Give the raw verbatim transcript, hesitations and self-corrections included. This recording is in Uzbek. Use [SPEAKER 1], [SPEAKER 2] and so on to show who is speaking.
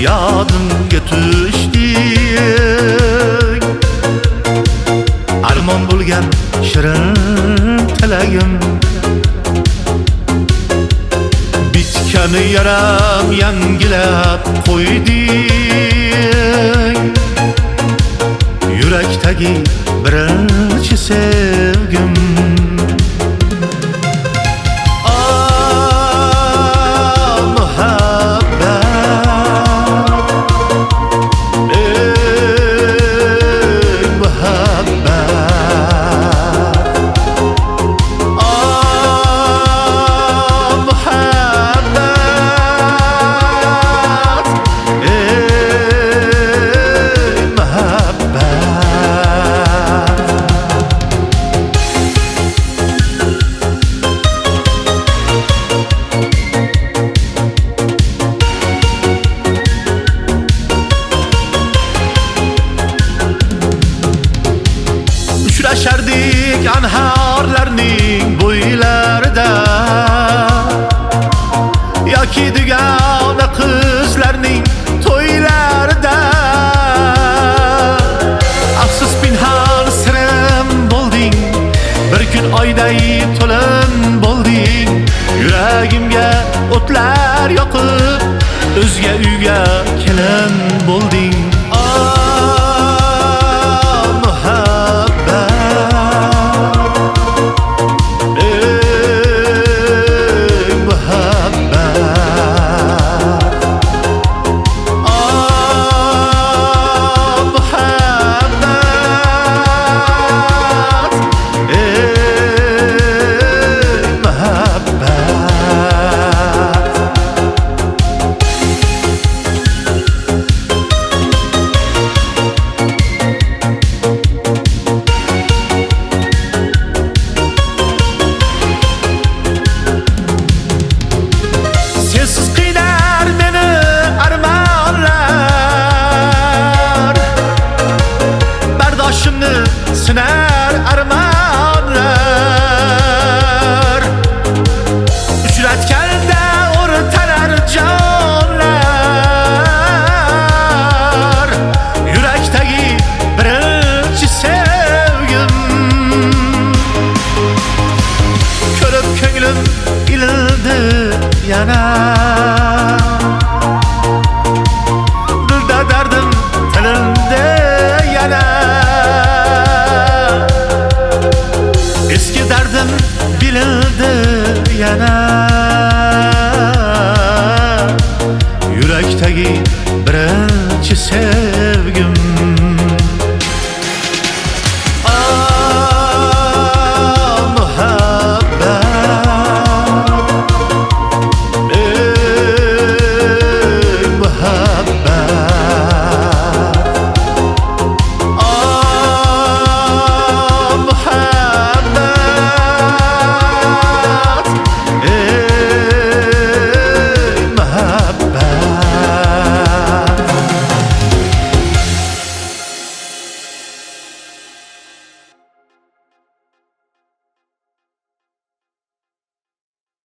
[SPEAKER 1] yodimga tushding. Armon bo'lgan shirin tilagim, bitgani yaram yangilab qo'yding. Yurakdagi birinchi sevgim, uchrashardik anhorlarning bo'ylarida, yoki dugona qizlarning to'ylarida. Afsus pinhon sirim bo'lding, bir kun oyday to'lin bo'lding. Yuragimga o'tlar yoqib, o'zga uyga kelin bo'lding. Sinar armonlar, uchratganda o'rtanar jonlar. Yurakdagi birinchi sevgim, ko'rib ko'nglim ilindi yana. Dilda dardim tilindi yana. Eski dardim bilindi yana. Yurakdagi birinchi sevgim.